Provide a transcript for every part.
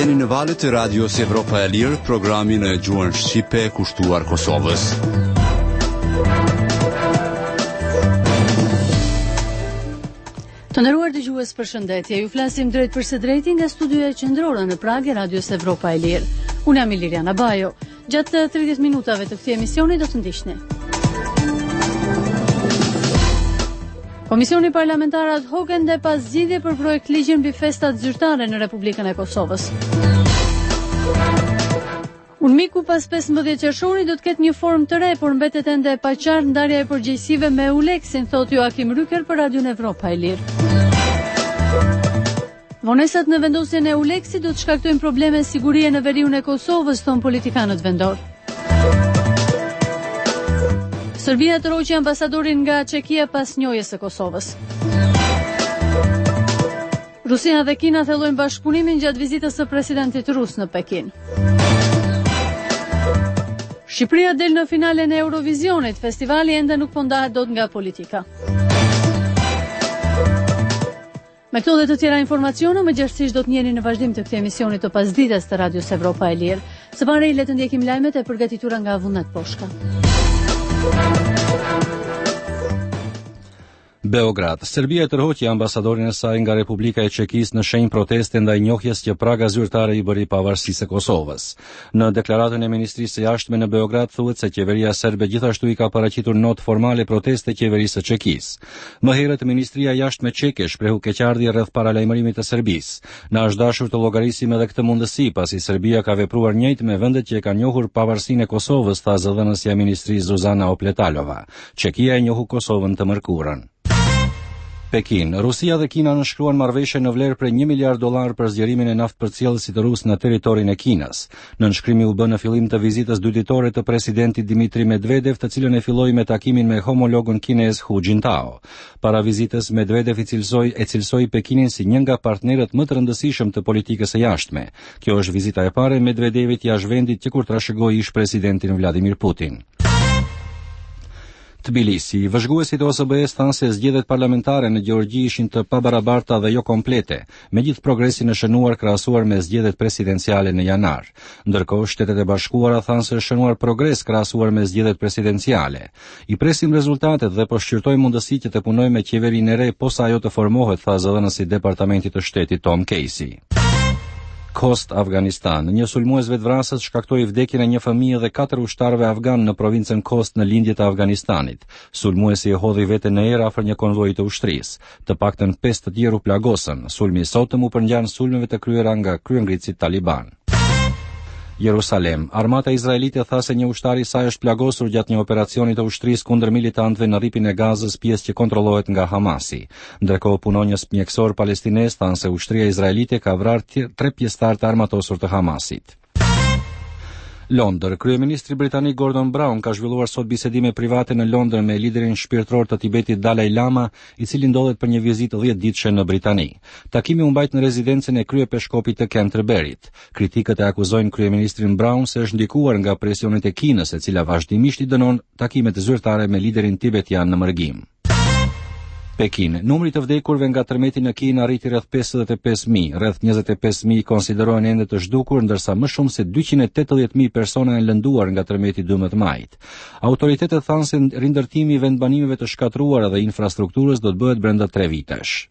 Jeni në valët e radios Evropa e Lirë, programin e gjuhën shqipe kushtuar Kosovës. Të nderuar dëgjues, përshëndetje. Ju flasim drejt për së drejti nga studioja qendrore në Prag e radios Evropa e Lirë. Unë jam Iliriana Bajo. Gjatë 30 minutave të këtij emisioni do të ndiqni. Komisioni parlamentar ad hoc ende pas zgjidhje për projekt ligjin mbi festat zyrtare në Republikën e Kosovës. UNMIK-u pas 15 qershorit do të ketë një formë të re, por mbetet ende e paqartë ndarja e përgjegjësive me EULEX-in, thot Joakim Ryker për Radion Evropa e Lirë. Vonesat në vendosjen e EULEX-it do të shkaktojnë probleme sigurie në veriun e Kosovës, thon politikanët vendor. Serbia tërhoqi ambasadorin nga Çekia pas njojës së Kosovës. Rusia dhe Kina thellojnë bashkëpunimin gjatë vizitës së presidentit rus në Pekin. Shqipëria del në finalen e Eurovisionit, festivali ende nuk po ndahet dot nga politika. Me këto dhe të tjera informacione, më gjerësisht do të njeni në vazhdim të këtij emisioni të pasdites të Radios Evropa e Lirë. Së pari le të ndjekim lajmet e përgatitura nga Vullnet Poshka. Beograd. Serbia tërhoqi ambasadorin e saj nga Republika e Çekisë në shenjë proteste ndaj njohjes që praga zyrtare i bëri pavarësisë së Kosovës. Në deklaratën e Ministrisë së Jashtme në Beograd thuhet se qeveria serbe gjithashtu i ka paraqitur notë formale proteste qeverisë së Çekisë. Më herët Ministria e Jashtme çeke shprehu keqardhje rreth paralajmërimit të Serbisë. Na është dashur të llogarisim edhe këtë mundësi, pasi Serbia ka vepruar njëjtë me vendet që e kanë njohur pavarësinë e Kosovës, tha zëdhënësja e Ministrisë Zuzana Opletalova. Çekia e njohu Kosovën të mërkurën. Pekin. Rusia dhe Kina nënshkruan marrëveshje në vlerë prej $1 miliard për zgjerimin e naftëpërcjellësit rus në territorin e Kinës. Nënshkrimi u bë në fillim të vizitës dy ditore të presidentit Dmitri Medvedev, të cilën e filloi me takimin me homologun kinez Hu Jintao. Para vizitës, Medvedev e cilsoi Pekinin si një nga partnerët më të rëndësishëm të politikës së jashtme. Kjo është vizita e parë e Medvedevit jashtë vendit që kur trashëgoi ish presidentin Vladimir Putin. Tbilisi. Vëzhguesit e OSBE-s thanë se zgjedhjet parlamentare në Gjeorgji ishin të pabarabarta dhe jo komplete, me gjithë progresin e shënuar krahasuar me zgjedhjet presidenciale në janar. Ndërkohë, Shtetet e Bashkuara thanë se është shënuar progres krahasuar me zgjedhjet presidenciale. I presim rezultatet dhe po shqyrtojmë mundësi që të punojmë me qeverinë e re posa ajo të formohet, tha zëdhënësi i Departamentit të Shtetit Tom Casey. Kost, Afganistan. Një sulmues vetvrasës shkaktoi vdekjen e një fëmijë dhe 4 ushtarëve afgan në provincën Kost në lindje të Afganistanit. Sulmuesi e hodhi veten në erë afër një konvoji të ushtrisë. Të paktën 5 të tjerë u plagosën. Sulmi i sotëm u përngjan sulmeve të kryera nga kryengritësit taliban. Jerusalem. Armata izraelite tha se një ushtar i saj është plagosur gjatë një operacioni të ushtrisë kundër militantëve në rripin e Gazës, pjesë që kontrollohet nga Hamasi. Ndërkohë, punonjës mjekësor palestinez thanë se ushtria izraelite ka vrarë 3 pjesëtar të armatosur të Hamasit. Londër. Kryeministri britanik Gordon Brown ka zhvilluar sot bisedime private në Londër me liderin shpirtëror të Tibetit Dalai Lama, i cili ndodhet për një vizitë 10 ditëshe në Britani. Takimi u mbajt në rezidencën e kryepeshkopit të Canterburyt. Kritikët e akuzojnë kryeministrin Brown se është ndikuar nga presionet e Kinës, e cila vazhdimisht i dënon takimet zyrtare me liderin tibetian në mërgim. Pekin. Numri të vdekurve nga tërmeti në Kinë arriti rreth 55.000, rreth 25.000 konsiderohen ende të zhdukur, ndërsa më shumë se 280.000 persona janë lënduar nga tërmeti 12 majit. Autoritetet thanë se rindërtimi i vendbanimeve të shkatruara dhe infrastrukturës do të bëhet brenda 3 vitesh.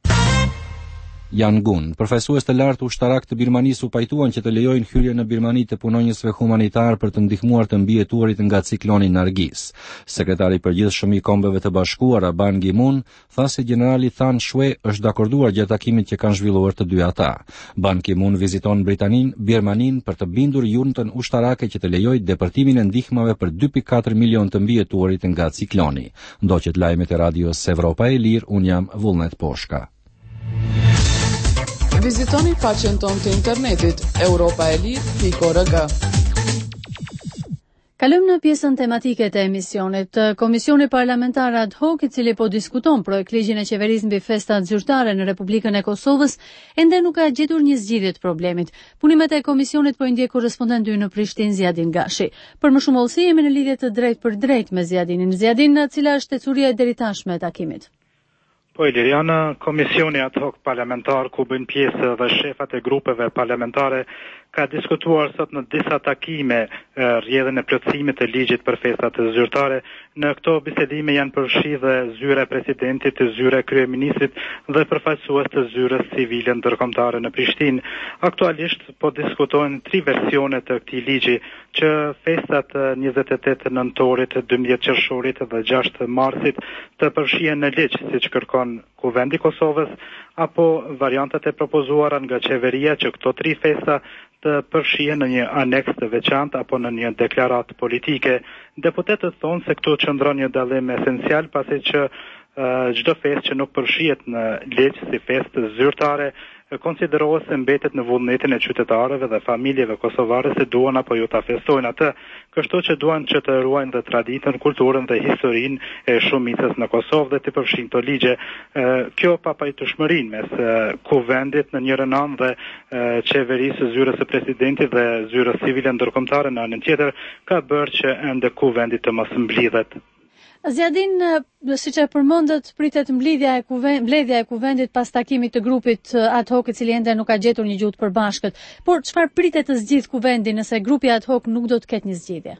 Yangon. Përfaqësues të lartë ushtarak të Birmanisë u pajtuan që të lejojnë hyrjen në Birmani të punonjësve humanitar për të ndihmuar të mbijetuarit nga cikloni Nargis. Sekretari i përgjithshëm i Kombeve të Bashkuara Ban Ki-moon tha se generali Than Shwe është dakorduar gjatë takimit që kanë zhvilluar të dy ata. Ban Ki-moon viziton Birmanin për të bindur juntën ushtarake që të lejojë depërtimin e ndihmave për 2.4 milion të mbijetuarit nga cikloni. Ndoqët lajmet e radios Evropa e Lirë, un jam Vullnet Poshka. Vizitoni faqen tonë të internetit europaelir.org. Kalojmë në pjesën tematike të emisionit. Komisioni parlamentar ad hoc, i cili po diskuton projekt ligjin e qeverisë mbi festat zyrtare në Republikën e Kosovës, ende nuk ka gjetur një zgjidhje të problemit. Punimet e komisionit po i ndjek korrespondenti ynë në Prishtinë, Ziadin Gashi. Për më shumë hollësi jemi në lidhje të drejtë për drejtë me Ziadinin. Ziadin, cila është tecuria e deri tashme e takimit? Po Iliriana, komisioni ad hoc parlamentar ku bën pjesë dhe shefat e grupeve parlamentare ka diskutuar sot në disa takime rrjedhën e plotësimit të ligjit për festat zyrtare. Në këto bisedime janë përfshirë zyra e presidentit, zyra e kryeministrit dhe përfaqësues të zyrës civile ndërkombëtare në Prishtinë. Aktualisht po diskutohen 3 versione të këtij ligji, që festat 28 nëntorit, 12 qershorit dhe 6 marsit të përfshihen në ligj siç kërkon Kuvendi i Kosovës, apo variantat e propozuara nga qeveria që këto 3 festa të përfshihen në një aneks të veçantë apo në një deklaratë politike. Deputetët thonë se këtu qëndron një dallim esencial, pasi që çdo festë që nuk përfshihet në ligj si festë zyrtare konsiderohet se mbetet në vullnetin e qytetarëve dhe familjeve kosovare se duan apo jo ta festojnë atë, kështu që duan që të ruajnë dhe traditën, kulturën dhe historinë e shumicës në Kosovë dhe të përfshin të ligje. Kjo pa pajtueshmërinë mes Kuvendit në njërin anë dhe qeverisë, zyrës së presidentit dhe zyrës civile ndërkombëtare në anën tjetër, ka bërë që ende Kuvendi të mos mblidhet. Zjadin, siç e përmendët, pritet mbledhja e Kuvendit pas takimit të grupit ad hoc i cili ende nuk ka gjetur një gjuhë të përbashkët. Por çfarë pritet të zgjidh Kuvendi nëse grupi ad hoc nuk do të ketë një zgjidhje?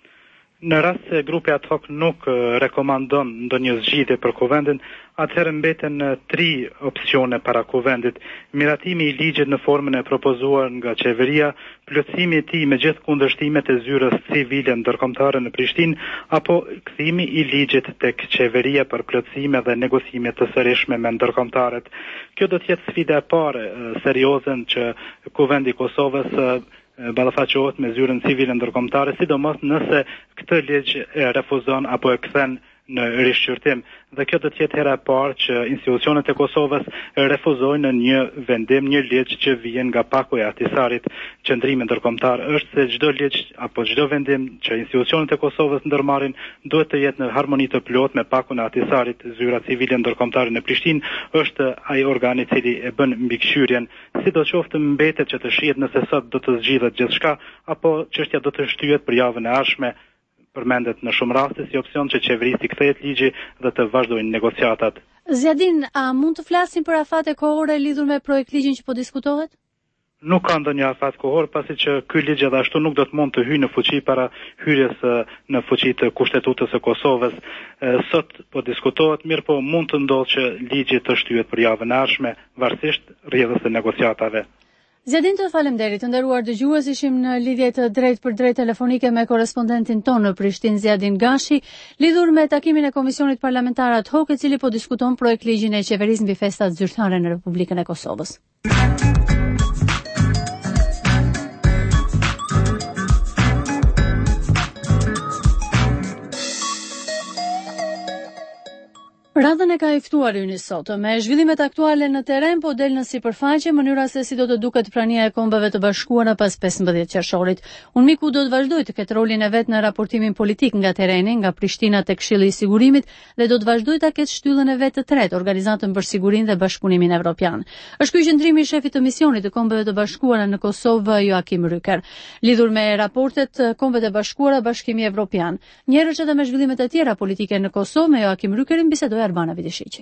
Në rast se grupi ad hoc nuk rekomandon ndonjë zgjidhje për Kuvendin, atëherë mbeten 3 opsione para Kuvendit: miratimi i ligjit në formën e propozuar nga qeveria, plotësimi i tij me gjithë kundërshtimet e zyrës civile ndërkombëtare në Prishtinë, apo kthimi i ligjit tek qeveria për plotësime dhe negocime të sërishme me ndërkombëtarët. Kjo do të jetë sfida e parë serioze që Kuvendi i Kosovës ballafaqohet me zyrën civile ndërkombëtare, sidomos nëse këtë ligj e refuzon apo e kthen në rishqyrtim. Dhe kjo do të jetë hera e parë që institucionet e Kosovës refuzojnë në një vendim një ligj që vjen nga Paku i Ahtisarit. Qëndrimi ndërkombëtar është se çdo ligj apo çdo vendim që institucionet e Kosovës ndërmarrin duhet të jetë në harmoni të plotë me Pakun e Ahtisarit. Zyra civile ndërkombëtare në Prishtinë është ai organ i cili e bën mbikëqyrjen. Sidoqoftë mbetet që të shihet nëse sot do të zgjidhet gjithçka apo çështja do të shtyhet për javën e ardhshme. Përmendet në shumë raste si opsion që qeverisë kthehet ligji dhe të vazhdojnë negociatat. Zjadin, a mund të flasim për afate kohore lidhur me projekt ligjin që po diskutohet? Nuk ka ndonjë afat kohor, pasi që ky ligj edhe ashtu nuk do të mund të hyjë në fuqi para hyrjes në fuqi të Kushtetutës së Kosovës. Sot po diskutohet, mirë po mund të ndodhë që ligji të shtyhet për javën e ardhshme, varësisht rrjedhës së negociatave. Zjadin, të faleminderit, të nderuar dëgjues, ishim në lidhje të drejtë për drejtë telefonike me korespondentin tonë në Prishtinë, Zjadin Gashi, lidhur me takimin e Komisionit Parlamentar ad hoc, i cili po diskuton projekt ligjin e qeverisë mbi festat zyrtare në Republikën e Kosovës. Radhën e ka i ftuar Yni sot. Me zhvillimet aktuale në terren po del në sipërfaqe mënyra se si do të duket prania e Kombeve të Bashkuara pas 15 qershorit. Unmiku do të vazhdojë të ketë rolin e vet në raportimin politik nga terreni, nga Prishtina tek Këshilli i Sigurimit dhe do të vazhdojë ta ketë shtyllën e vet të tretë, Organizatën për Sigurinë dhe Bashkëpunimin Evropian. Është ky qendrimi i shefit të misionit të Kombeve të Bashkuara në Kosovë, Joakim Ryker. Lidhur me raportet Kombeve të Bashkuara, Bashkimi Evropian. Njëherë edhe me zhvillimet e tjera politike në Kosovë, me Joakim Rykerin bisedoi Arbana Vidishiqi.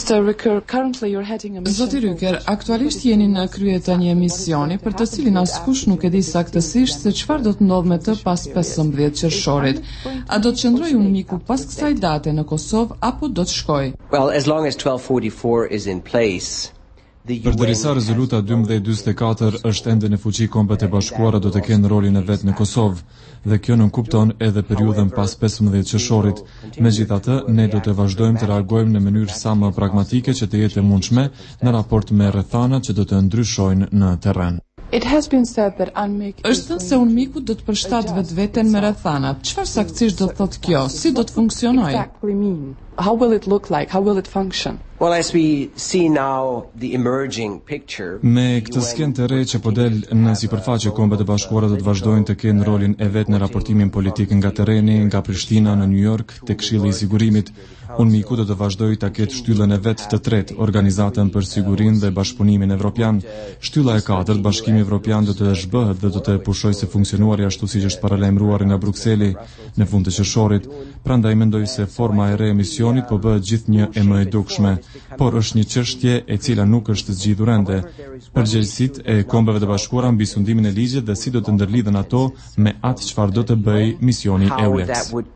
Zoti Ryker, aktualisht jeni në krye të një emisioni për të cilin askush nuk e di saktësisht se çfarë do të ndodhë me të pas 15 qershorit. A do të qëndrojë Unmiku pas kësaj date në Kosovë apo do të shkojë? Well, as long as 1244 is in place, Përderisa rezoluta 1244 është ende në fuqi, Kombet e Bashkuara do të kenë rolin e vet në Kosovë, dhe kjo nuk kupton edhe periudhën pas 15 qershorit. Megjithatë, ne do të vazhdojmë të reagojmë në mënyrë sa më pragmatike që të jetë e mundshme në raport me rrethanat që do të ndryshojnë në terren. Është thënë se Unmiku do të përshtat vetveten me rrethanat. Çfarë saktësisht do të thotë kjo? Si do të funksionojë? How will it look like? How will it function? well, as we see now the emerging picture, me këtë skenë të re që po del në sipërfaqe, Kombet e Bashkuara do të vazhdojnë të kenë rolin e vet në raportimin politik nga terreni, nga Prishtina në New York, te Këshilli i Sigurimit. Unmiku do të vazhdojë ta ketë shtyllën e vet të tretë, Organizatën për Sigurinë dhe Bashkëpunimin Evropian. Shtylla e katërt, Bashkimi Evropian, do të zhbëhet dhe do të pushojë se funksionuari ashtu siç është paralajmëruar nga Brukseli në fund të qershorit. Prandaj mendoj se forma e re e misionit po bëhet gjithnjë e më e dukshme. por është një çështje e cila nuk është zgjidhur ende. Përgjegjësitë e Kombeve të Bashkuara mbi sundimin e ligjit dhe si do të ndërlidhen ato me atë çfarë do të bëj misioni EULEX.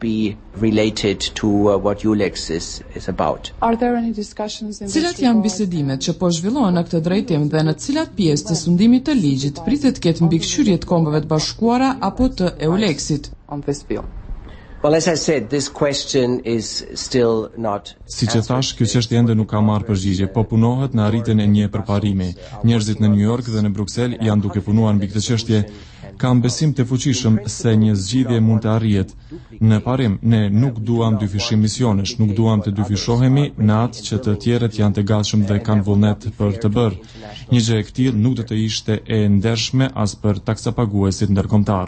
Cilat janë bisedimet që po zhvillohen në këtë drejtim dhe në cilat pjesë të sundimit të ligjit pritet të ketë mbikëqyrje të Kombeve të Bashkuara apo të EULEX-it? Well, as I said, this question is still not. Siç e thash, kjo çështje ende nuk ka marrë përgjigje, po punohet në arritjen e një përparimi. Njerëzit në New York dhe në Bruksel janë duke punuar mbi këtë çështje. Kam besim të fuqishëm se një zgjidhje mund të arrihet. Në parim, ne nuk duam dyfishim misionesh, nuk duam të dyfishohemi në atë që të tjerët janë të gatshëm dhe kanë vullnet për të bërë. Një gjë e tillë nuk do të ishte e ndershme as për taksapaguesit ndërkombëtar.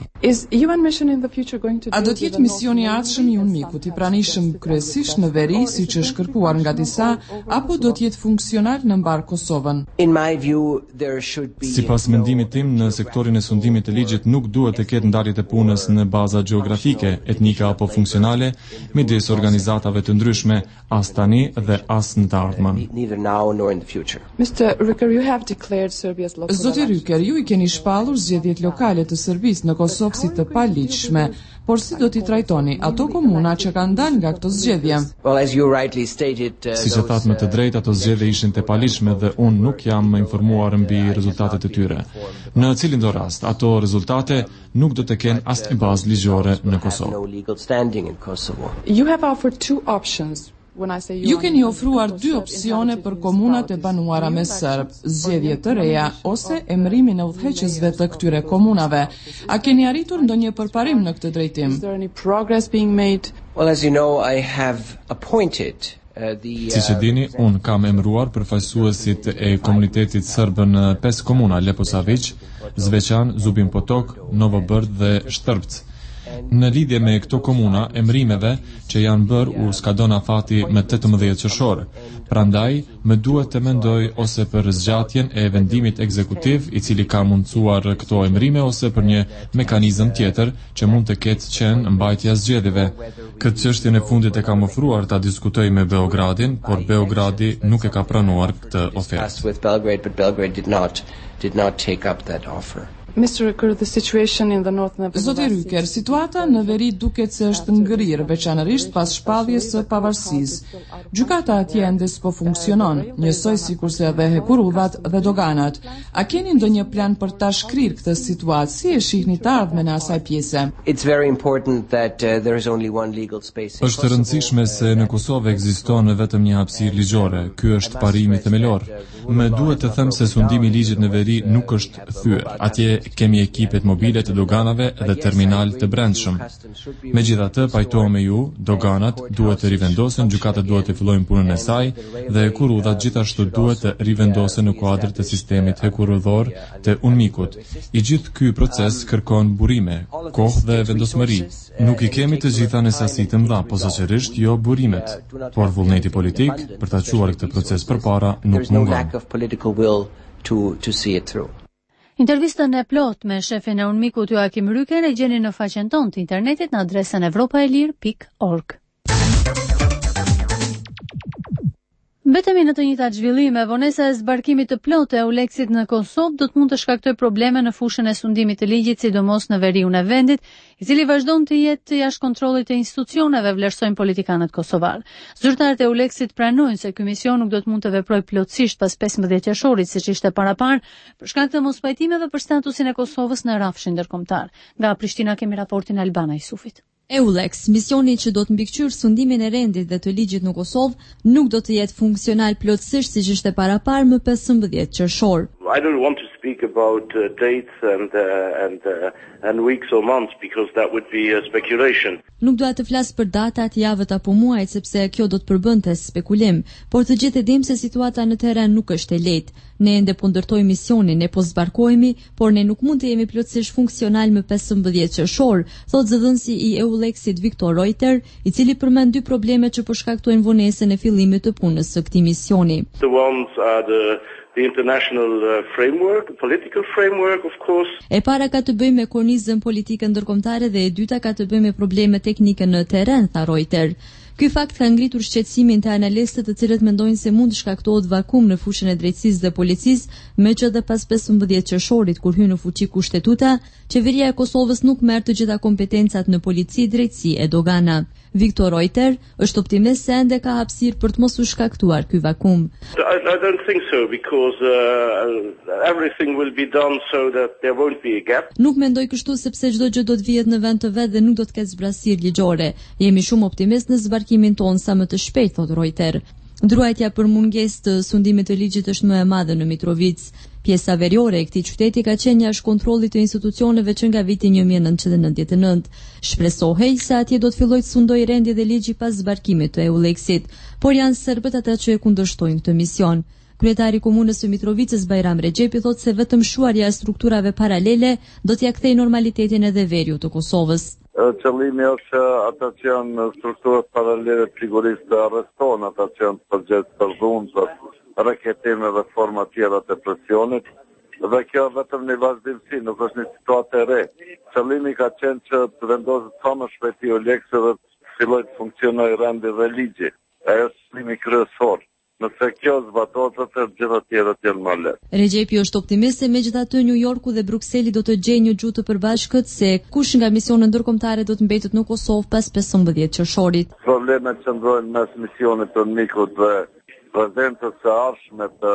A do të jetë misioni i ardhshëm i UNMIK-ut i pranishëm kryesisht në veri siç është kërkuar nga disa apo do të jetë funksional në mbar Kosovën? Sipas mendimit tim, në sektorin e sundimit të ligjit nuk duhet të ketë ndarje të punës në baza gjeografike, etnike apo funksionale midis organizatave të ndryshme, as tani dhe as në të ardhmen. Zoti Ryker, ju I keni shpallur zgjedhjet lokale të Serbisë në Kosovë si të paligjshme, por si do t'i trajtoni ato komuna që kanë dalë nga këto zgjedhje? Siç e thatë me të drejtë, ato zgjedhje ishin të paligjshme dhe unë nuk jam informuar mbi rezultatet e tyre. Në cilin do rast, ato rezultate nuk do të kenë asnjë bazë ligjore në Kosovë. Ju keni ofruar 2 opsione për komunat e banuara me serb, zgjedhje të reja ose emrimin e udhëheqësve të këtyre komunave. A keni arritur ndonjë përparim në këtë drejtim? Siç e dini, unë kam emëruar përfaqësuesit e komunitetit serb në 5 komuna: Leposavić, Zveçan, Zubin Potok, Novo Brd dhe Shtrbc. Në lidhje me këto komuna, emrimeve që janë bërë u skadon afati me 18 qershor. Prandaj, më duhet të mendoj ose për zgjatjen e vendimit ekzekutiv i cili ka mundsuar këto emrime ose për një mekanizëm tjetër që mund të ketë qenë mbajtja zgjedhjeve. Këtë çështjen e fundit e kam ofruar ta diskutoj me Beogradin, por Beogradi nuk e ka pranuar këtë ofertë. Zoti Ryker, situata në veri duket se është ngrirë, veçanërisht pas shpalljes së pavarësisë. Gjykata atje ende s'po funksionon, njësoj sikurse edhe hekurudhat dhe doganat. A keni ndonjë plan për ta shkrirë këtë situatë? Si e shihni të ardhmen në asaj pjese? Është e rëndësishme se në Kosovë ekziston vetëm një hapësirë ligjore. Ky është parimi themelor. Më duhet të them se sundimi I ligjit në veri nuk është thyer. Atje kemi ekipet mobile të doganave dhe terminal të brendshëm. Megjithatë, pajtohem me ju, doganat duhet të rivendosen, gjykata duhet të fillojnë punën e saj dhe hekurudhat gjithashtu duhet të rivendosen në kuadër të sistemit hekurudhor të UNMIK-ut. I gjithë ky proces kërkon burime, kohë dhe vendosmëri. Nuk I kemi të gjitha në sasi të mëdha, posaçërisht jo burimet, por vullneti politik për ta çuar këtë proces përpara nuk mungon. Intervistën e plot me shefin e UNMIK-ut Joakim Ryker e gjeni në faqen tonë të internetit në adresën evropaelir.org. Mbetemi në të njëjtat zhvillime, vonesa e zbarkimit të plotë e EULEX-it në Kosovë do të mund të shkaktojë probleme në fushën e sundimit të ligjit, sidomos në veriun e vendit, I cili vazhdon të jetë jashtë kontrollit të institucioneve, vlerësojnë politikanët kosovar. Zyrtarët e EULEX-it pranojnë se ky mision nuk do të mund të veprojë plotësisht pas 15 qershorit, siç ishte paraparë, për shkak të mospajtimeve për statusin e Kosovës në rrafshin ndërkombëtar. Nga Prishtina kemi raportin e Albana Jusufit. EULEX, misioni që do të mbikëqyrë sundimin e rendit dhe të ligjit në Kosovë, nuk do të jetë funksional plotësisht siç ishte paraparë më 15 qershor. I don't want to speak about dates and weeks or months because that would be speculation. Nuk dua të flas për datat, javët apo muajt sepse kjo do të përbënte spekulim, por të gjithë e dim se situata në terren nuk është e lehtë. Ne ende po ndërtojmë misionin, ne po zbarkohemi, por ne nuk mund të jemi plotësisht funksional më 15 qershor, thotë zëdhënësi I EULEX-it Viktor Reuter, I cili përmend 2 probleme që po shkaktojnë vonesën e fillimit të punës së këtij misioni. The international framework, political framework, of course. E para ka të bëjë me kornizën politike ndërkombëtare dhe e dyta ka të bëjë me probleme teknike në terren, tha Reuter. Ky fakt ka ngritur shqetësimin të analistët, të cilët mendojnë se mund të shkaktohet vakum në fushën e drejtësisë dhe policisë, megjithatë pas 15 qershorit kur hyn në fuqi kushtetuta, qeveria e Kosovës nuk merr të gjitha kompetencat në polici, drejtësi e dogana. Viktor Reuter është optimist se ende ka hapësirë për të mos u shkaktuar ky vakum. I don't think so because everything will be done so that there won't be a gap. Nuk mendoj kështu sepse çdo gjë do të vihet në vend të vet dhe nuk do të ketë zbrastirë ligjore. Jemi shumë optimist në zbarkimin ton sa më të shpejt, thot Reuter. Ndruajtja për mungesë të sundimit të ligjit është më e madhe në Mitrovic. Pjesa veriore e këtij qyteti ka qenë jashtë kontrollit të institucioneve që nga viti 1999. Shpresohej se atje do të fillojë të sundojë rendje dhe ligji pas zbarkimit të EULEX-it, por janë serbët ata që e kundërshtojnë këtë mision. Kryetari i komunës së Mitrovicës Bajram Rexhepi thotë se vetëm shuarja e strukturave paralele do t'ia kthejë normalitetin edhe veriut të Kosovës. Qëllimi është ata që janë në strukturat paralele sigurisht të arrestohen, ata që janë përgjegjës për dhunë, reketime dhe forma tjera të presionit, dhe kjo vetëm një vazhdimsi, nuk është një situatë e re. Qëllimi ka qenë që të vendoset sa më shpejt EULEX dhe të fillojë të funksionojë rendi dhe ligji. Ajo është qëllimi kryesor. Nëse kjo zbatohet, të gjitha tjerët janë më lehtë. Rexhepi është optimist se megjithatë New Yorku dhe Brukseli do të gjejnë një gjuhë të përbashkët se kush nga misionet ndërkombëtare do të mbetet në Kosovë pas 15 qershorit. Problemet që ndrojnë mes misionit të mikut dhe prezencës së ardhshme të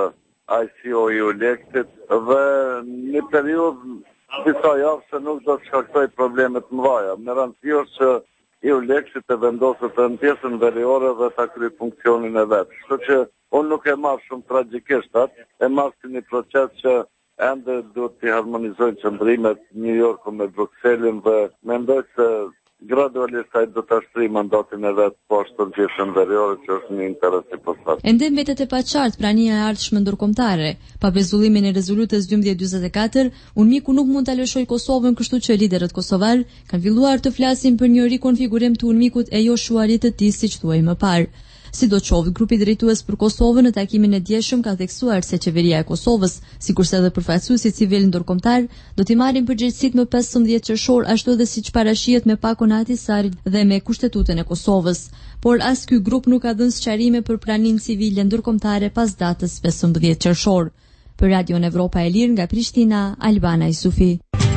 ICO EULEX-it dhe një periudhë disa javë që nuk do të shkaktojë probleme të mëdha. Me rëndësi është që EULEX-it të vendoset në pjesën veriore dhe ta kryejë funksionin e vet. Kështu që unë nuk e marr shumë tragjikisht atë, e marr si një proces që ende duhet të harmonizojnë qëndrimet New Yorku me Brukselin dhe mendoj se gradualisht ai do të ashtrijë mandatin e vet poshtë pjesën veriore që është një interes i posaçëm. Ende mbetet e paqartë prania e ardhshme ndërkombëtare. Pa pezullimin e rezolutës 1244, UNMIK-u nuk mund ta lëshojë Kosovën, kështu që liderët kosovar kanë filluar të flasin për një rikonfigurim të UNMIK-ut e jo shuarit të tij siç thuaj më parë. Sidoqoftë, grupi drejtues për Kosovën në takimin e djeshëm ka theksuar se qeveria e Kosovës, sikurse edhe përfaqësuesit civil ndërkombëtar, do t'i marrin përgjegjësitë më 15 qershor, ashtu edhe siç parashihet me Pakon Ahtisaari dhe me Kushtetutën e Kosovës. Por as ky grup nuk ka dhënë sqarime për praninë civile ndërkombëtare pas datës 15 qershor. Për Radion Evropa e Lirë nga Prishtina, Albana Isufi.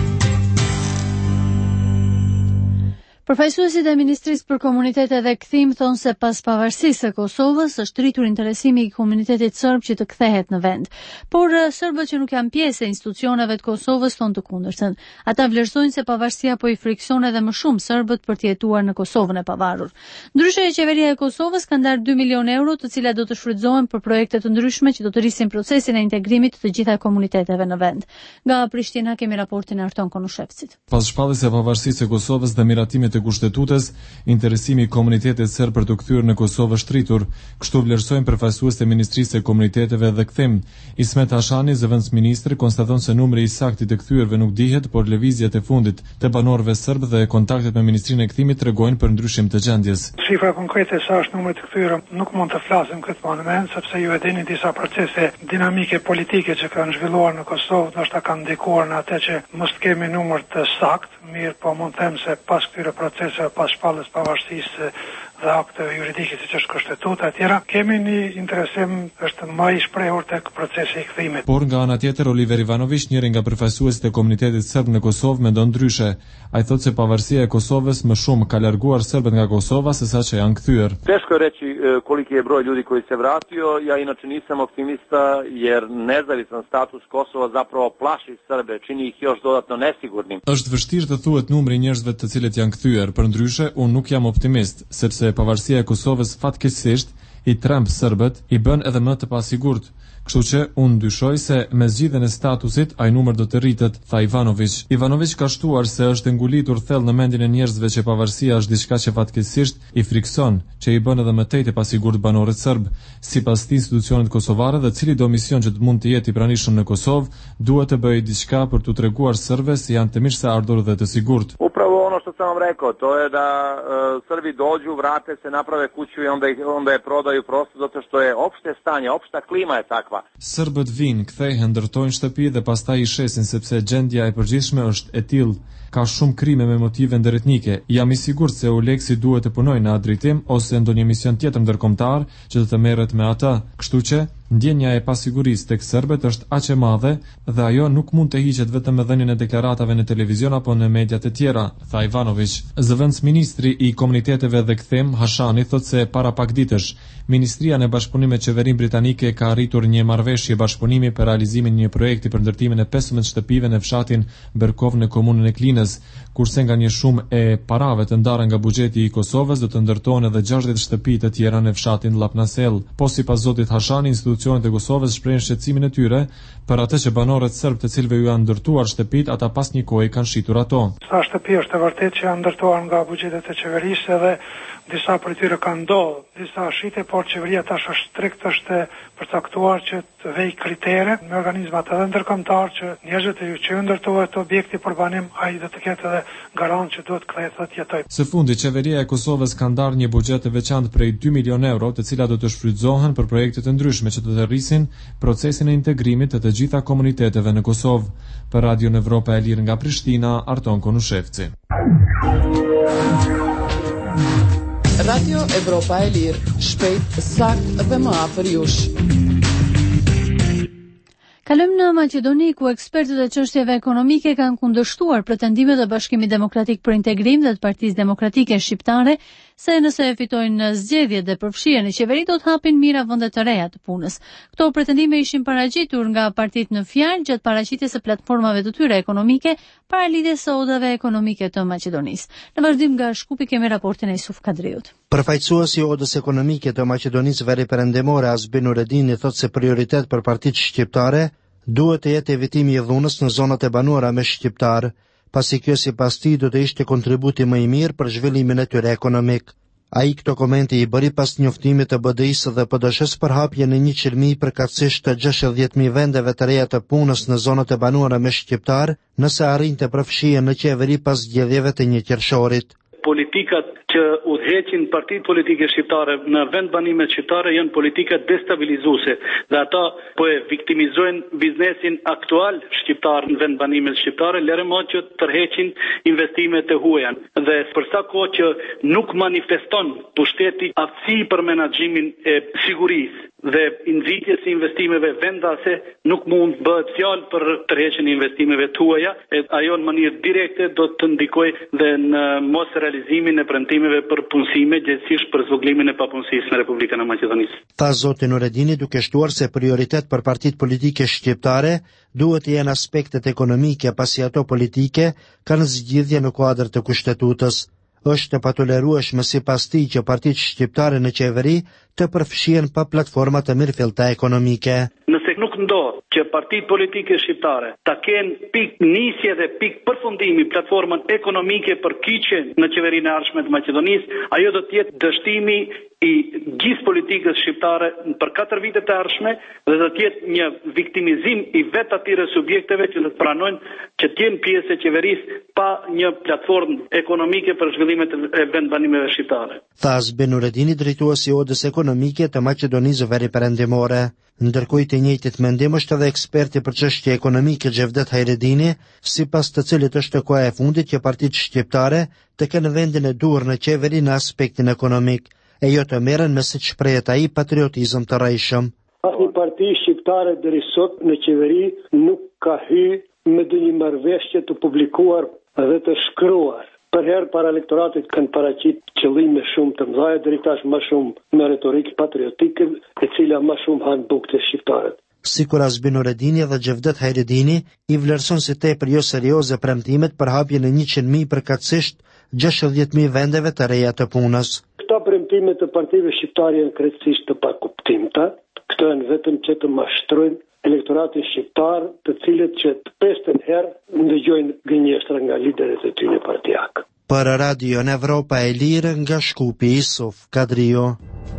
Përfaqësuesit e Ministrisë për Komunitete dhe Kthim thonë se pas pavarësisë së Kosovës është rritur interesimi i komunitetit serb që të kthehet në vend. Por serbët që nuk janë pjesë e institucioneve të Kosovës thonë të kundërtën. Ata vlerësojnë se pavarësia po i frikson edhe më shumë serbët për të jetuar në Kosovën e pavarur. Ndryshe, qeveria e Kosovës ka ndarë 2 milionë euro, të cilat do të shfrytëzohen për projekte të ndryshme që do të rrisin procesin e integrimit të gjitha komuniteteve në vend. Nga Prishtina kemi raportin e Arton Konushevcit. Pas shpalljes së pavarësisë së Kosovës dhe miratimit të Kushtetutës, interesimi i komunitetit serb për të kthyer në Kosovë është rritur, kështu vlerësojnë përfaqësuesit e Ministrisë së Komuniteteve dhe Kthim. Ismet Hashani, zëvendësministri, konstaton se numri i saktë të kthyrëve nuk dihet, por lëvizjet e fundit të banorëve serb dhe kontaktet me Ministrinë e Kthimit tregojnë për ndryshim të gjendjes. Shifra konkrete sa është numri të kthyrë nuk mund të flasim këtë moment, sepse ju e dini disa procese dinamike politike që kanë zhvilluar në Kosovë, ndoshta kanë ndikuar në atë që mos kemi numër të saktë, mirë, po mund të them se pas këtyre proceseve, pas shpalljes pavarësisë dhe akte juridike siç është kushtetuta e tjera, kemi një interesim është më i shprehur tek procesi i kthimit. Por nga ana tjetër, Oliver Ivanović, njëri nga përfaqësuesit e komunitetit serb në Kosovë, mendon ndryshe. Ai thotë se pavarësia e Kosovës më shumë ka larguar serbët nga Kosova sesa që janë kthyer. Teško je reći koliki je broj ljudi koji se vratio. Ja inače nisam optimista jer nezavisan status Kosova zapravo plaši Srbe, čini ih još dodatno nesigurnim. Është vështirë të thuhet numri i njerëzve të cilët janë kthyer, përndryshe unë nuk jam optimist, sepse pavarësia e Kosovës fatkeqësisht i tremb serbët, i bën edhe më të pasigurt. Kështu që unë dyshoj se me zgjidhjen e statusit ai numër do të rritet, tha Ivanović. Ivanović ka shtuar se është ngulitur thellë në mendjen e njerëzve që pavarësia është diçka që fatkeqësisht i frikson, që i bën edhe më tej të pasigurt banorët serb. Sipas të institucionet kosovare, dhe cili do mision që mund të jetë i pranishëm në Kosovë, duhet të bëjë diçka për t'u treguar serbëve se janë të mirë se ardhur dhe të sigurt. Upravo ono što sam vam rekao, to je da Srbi dođu, vrate se, naprave kuću i onda je prodaju prosto zato što je opšte stanje, opšta klima je takva. Serbët vinë, kthehen, ndërtojnë shtëpi dhe pastaj i shesin sepse gjendja e përgjithshme është e tillë. ka shumë krime me motive ndërretnike. Jam i sigurt se Oleksi duhet të punojë në atë drejtim ose ndonjë mision tjetër ndërkombëtar që të merret me atë. Kështu që ndjenja e pasigurisë tek serbët është aq e madhe dhe ajo nuk mund të hiqet vetëm me dhënien e deklaratave në televizion apo në mediat e tjera, tha Ivanović. Zëvendësministri i komuniteteve dhe kthem Hashani thotë se para pak ditësh Ministria në bashkëpunim me qeverinë britanike ka arritur një marrëveshje bashkëpunimi për realizimin e një projekti për ndërtimin e 15 shtëpive në fshatin Berkov në komunën e Klinës, kurse nga një shumë e parave të ndarë nga buxheti i Kosovës do të ndërtohen edhe 60 shtëpi të tjera në fshatin Llapnasel. Po sipas zotit Hashani, institucionet e Kosovës shprehin shqetësimin e tyre për atë që banorët serb të cilëve ju janë ndërtuar shtëpit, ata pas një kohe kanë shitur ato. Sa shtëpi është e vërtet që janë ndërtuar nga buxhetet e qeverisë dhe disa për tyre kanë ndodhur, disa shite, por qeveria tash është strikt, është përcaktuar që të vej kritere me organizmat edhe ndërkombëtar që njerëzit që ndërtohet të objekti për banim, ai do të ketë edhe garant që duhet kthehet të jetojë. Së fundi, qeveria e Kosovës ka ndarë një buxhet të veçantë prej 2 milion euro, të cilat do të shfrytëzohen për projekte të ndryshme që do të rrisin procesin e integrimit të gjitha komuniteteve në Kosovë. Për Radio Evropa e Lirë nga Prishtina, Arton Konushevci. Radio Evropa e Lirë, shpejt, sakt dhe më afër jush. Kalojmë në Maqedoni, ku ekspertët e çështjeve ekonomike kanë kundërshtuar pretendimet e Bashkimit Demokratik për Integrim dhe të Partisë Demokratike Shqiptare se nëse fitojnë zgjedhjet dhe përfshihen në qeveri do të hapin mira vende të reja të punës. Këto pretendime ishin paraqitur nga partitë në fjalë gjatë paraqitjes së platformave të tyre ekonomike para lidhjes së odave ekonomike të Maqedonisë. Në vazhdim nga Shkupi kemi raportin e Yusuf Kadriut. Përfaqësuesi i odës ekonomike të Maqedonisë Veri Perëndimore Azbin Nuredini thotë se prioritet për partitë shqiptare duhet të jetë evitimi i dhunës në zonat e banuara me shqiptar, pasi kjo sipas tij do të ishte kontributi më i mirë për zhvillimin e tyre ekonomik. Ai këto komente i bëri pas njoftimit të BDI-së dhe PD-së për hapjen e një qelmi përkatësisht të 60.000 vendeve të reja të punës në zonat e banuara me shqiptar, nëse arrinte përfshihen në qeveri pas zgjedhjeve të 1 qershorit. Politikat që udhëheqin partitë politike shqiptare në vend banimet shqiptare janë politika destabilizuese dhe ata po e viktimizojnë biznesin aktual shqiptar në vend banimet shqiptare, lërëmot që tërheqin investimet e huaja. Dhe për sa kohë që nuk manifeston pushteti aftësi për menaxhimin e sigurisë dhe nxitjes së investimeve vendase, nuk mund bëhet fjalë për tërheqjen e investimeve të huaja, ajo në mënyrë direkte do të ndikojë dhe në mos realizimin e premtimeve për punësime, gjithsesi për zvogëlimin e papunësisë në Republikën e Maqedonisë. Tha zoti Nuredini duke shtuar se prioritet për partitë politike shqiptare duhet të jenë aspektet ekonomike, pasi ato politike kanë zgjidhje në kuadër të kushtetutës. Është e patolerueshme sipas tij që partitë shqiptare në qeveri të përfshihen pa platforma të mirëfillta ekonomike. Nëse nuk ndodh që partitë politike shqiptare ta kenë pikë nisje dhe pikë përfundimi platformën ekonomike për kyçje në qeverinë e ardhshme të Maqedonisë, ajo do të jetë dështimi i gjithë politikës shqiptare për 4 vitet të ardhshme dhe do të jetë një viktimizim i vetë atyre subjekteve që do të pranojnë që të jenë pjesë e qeverisë pa një platformë ekonomike për zhvillimet e vendbanimeve shqiptare. Tha Azbin Nuredini, drejtuesi i odës ekonomike të Maqedonisë Veri Perëndimore. Ndërkohë të njëjtit mendim është edhe eksperti për çështje ekonomike Xhevdet Hajredini, sipas të cilit është koha e fundit që partitë shqiptare të kenë vendin e duhur në qeveri në aspektin ekonomik, e jo të merren me siç shprehet ai patriotizëm të rrejshëm. Asnjë parti shqiptare deri sot në qeveri nuk ka hyrë me ndonjë marrëveshje të publikuar dhe të shkruar. Për herë para elektoratit kanë paraqit qëllime shumë të mëdha, deri tash më shumë me retorikë patriotike, e cila më shumë han bukë të shqiptarët. Sikur Azbin Nuredini dhe Xhevdet Hajredini i vlerëson si tepër jo serioze premtimet për hapjen e 100.000 përkatësisht 60.000 vendeve të reja të punës. Këto premtime të partive shqiptare janë krejtësisht të pakuptimta, këto janë vetëm që të mashtrojnë elektoratin shqiptar, të cilët që të 5 herë ndëgjojnë gënjeshtra nga liderët e tyre partijak. Për Radio në Evropa e Lirë nga Shkupi, Yusuf Kadrio.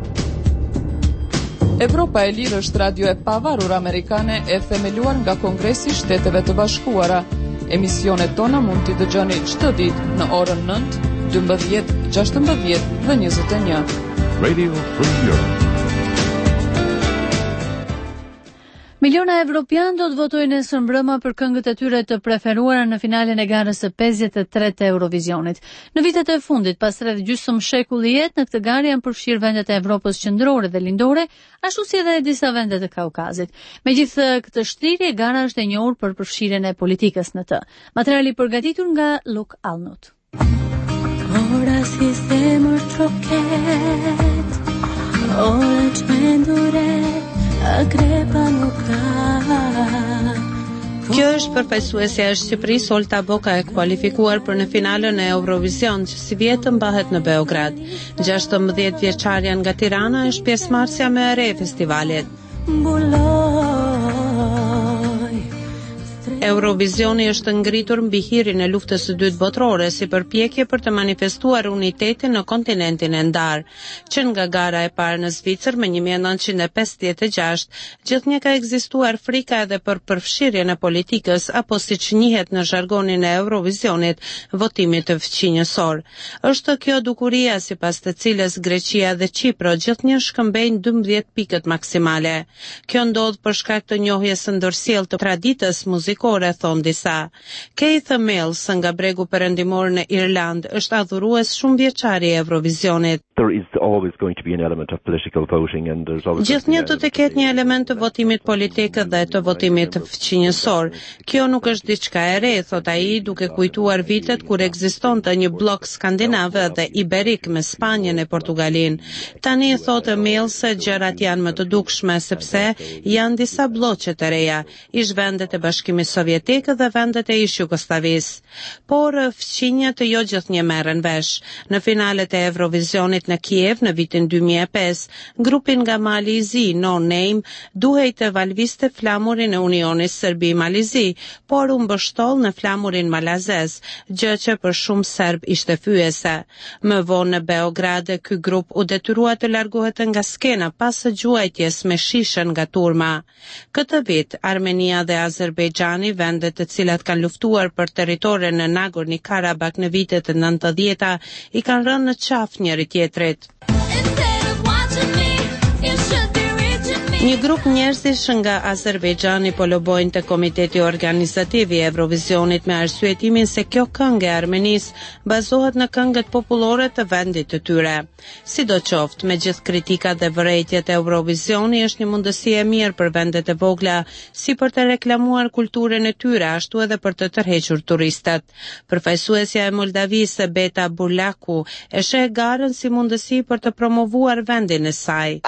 Evropa e Lirë është radio e pavarur amerikane e themeluar nga Kongresi i Shteteve të Bashkuara. Emisionet tona mund t'i dëgjoni çdo ditë në orën 9, 12, 16 dhe 21. Radio Free Europe. Miliona evropian do të votojnë nesër mbrëma për këngët e tyre të preferuara në finalen e garës së 53 të Eurovisionit. Në vitet e fundit, pas rreth gjysmë shekulli jetë, në këtë garë janë përfshirë vendet e Evropës qendrore dhe lindore, ashtu si edhe disa vende të Kaukazit. Megjithë këtë shtrihje, gara është e njohur për përfshirjen e politikës në të. Materiali përgatitur nga Luke Alnut. Ora si zemër troket, ora çmenduret. Kjo është përfaqësuesja e Shqipërisë Olta Boka e kualifikuar për në finalen e Eurovision që si vjetë mbahet në Beograd. 16 vjeçarja nga Tirana është pjesëmarrësja më e re e festivalit. Eurovisioni është ngritur mbi hirin e luftës së dytë botërore si përpjekje për të manifestuar unitetin në kontinentin e ndarë. Që nga gara e parë në Zvicër më 1956, gjithnjë ka ekzistuar frika edhe për përfshirjen e politikës apo siç njihet në zhargonin e Eurovisionit, votimit të fqinjësor. Është kjo dukuria sipas të cilës Greqia dhe Kipro gjithnjë shkëmbejnë 12 pikët maksimale. Kjo ndodh për shkak të njohjes së ndërsjellë të traditës muzikore, thon disa. Keith Mills nga bregu perëndimor në Irland është adhurues shumë vjeçar i Eurovisionit. Gjithnjë do të ketë një element të votimit politik dhe të votimit fqinjësor. Kjo nuk është diçka e re, thot ai, duke kujtuar vitet kur ekzistonte një blok skandinav dhe iberik me Spanjën e Portugalin. Tani thotë Mills se gjërat janë më të dukshme sepse janë disa bloqe të reja, ish vendet e Bashkimit Sovjetik dhe vendet e ish Jugosllavisë. Por fqinjët jo gjithnjë merren vesh. Në finalet e Eurovisionit në Kiev në vitin 2005, grupin nga Malizi, No Name, duhej të valviste flamurin e Unionit Serbi-Malizi, por u mbështoll në flamurin malazez, gjë që për shumë serb ishte fyese. Më vonë në Beograd, ky grup u detyrua të largohet nga skena pas së gjuajtjes me shishën nga turma. Këtë vit, Armenia dhe Azerbejxhani, vendet të cilat kanë luftuar për territorin në Nagorno-Karabakh në vitet e 90-ta, i kanë rënë në qafë njëri tjetrit. Një grup njerëzish nga Azerbejxhani po lobojnë te Komiteti Organizativ i Eurovisionit me arsyetimin se kjo këngë e Armenisë bazohet në këngët popullore të vendit të tyre. Sidoqoftë, me gjithë kritikat dhe vërejtjet e Eurovisioni është një mundësi e mirë për vendet e vogla si për të reklamuar kulturën e tyre, ashtu edhe për të tërhequr turistët. Përfaqësuesja e Moldavisë Beta Burlaku e sheh garën si mundësi për të promovuar vendin e saj.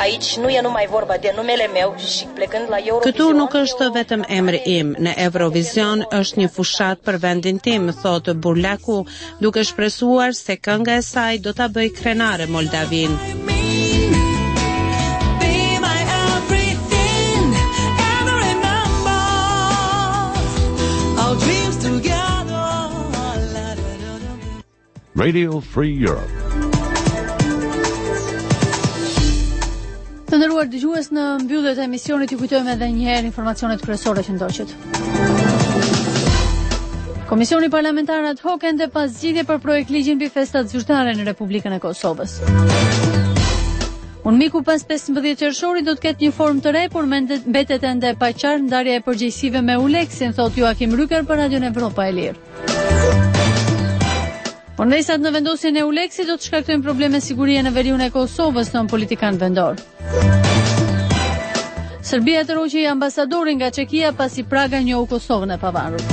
Këtu nuk është vetëm emri im, në Eurovision është një fushat për vendin tim, thotë Burlaku, duke shpresuar se kënga e saj do ta bëj krenare Moldavin. Radio Free Europe. Të nderuar dëgjues, në mbyllje të emisionit ju kujtojmë edhe një herë informacionet kryesore që ndoqët. Komisioni parlamentar ad hoc ende pas zgjidhje për projekt ligjin mbi festat zyrtare në Republikën e Kosovës. Unmiku pas 15 qershorit do të ketë një formë të re, por mbetet ende e paqartë ndarja e përgjegjësive me Uleksin, thot Joakim Ryker për Radion Evropa e Lirë. Ornesat në vendosjen e Uleksit do të shkaktojnë probleme sigurie në veriun e Kosovës, thon politikan vendor. Serbia të roqi ambasadorin nga Çekia pasi Praga njohu Kosovën e pavarur.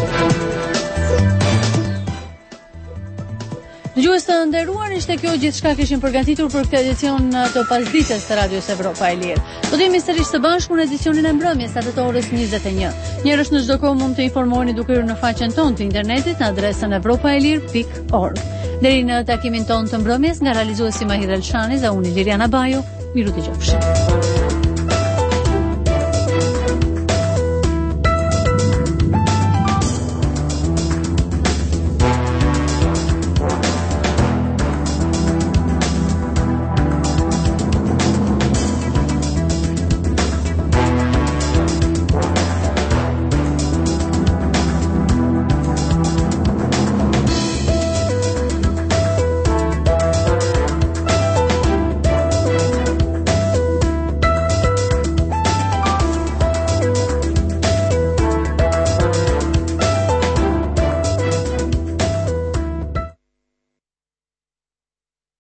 Dëgjues të nderuar, ishte kjo gjithçka kishim përgatitur për këtë edicion të pasdites të Radios Evropa e Lirë. Do të jemi sërish së bashku në edicionin e mbrëmjes atë të orës 21. Njerëz në çdo kohë mund të informoheni duke hyrë në faqen tonë të internetit në adresën evropaelir.org. Deri në takimin tonë të mbrëmjes, nga realizuesi Mahir Elshani dhe unë Liriana Bajo, miru dëgjofshi.